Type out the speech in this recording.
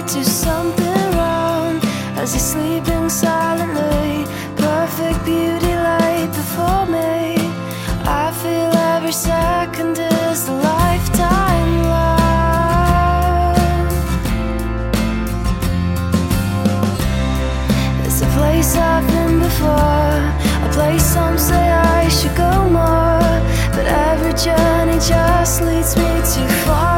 do something wrong as you're sleeping silently. Perfect beauty lay before me. I feel every second is a lifetime love. It's a place I've been before, a place some say I should go more, but every journey just leads me too far.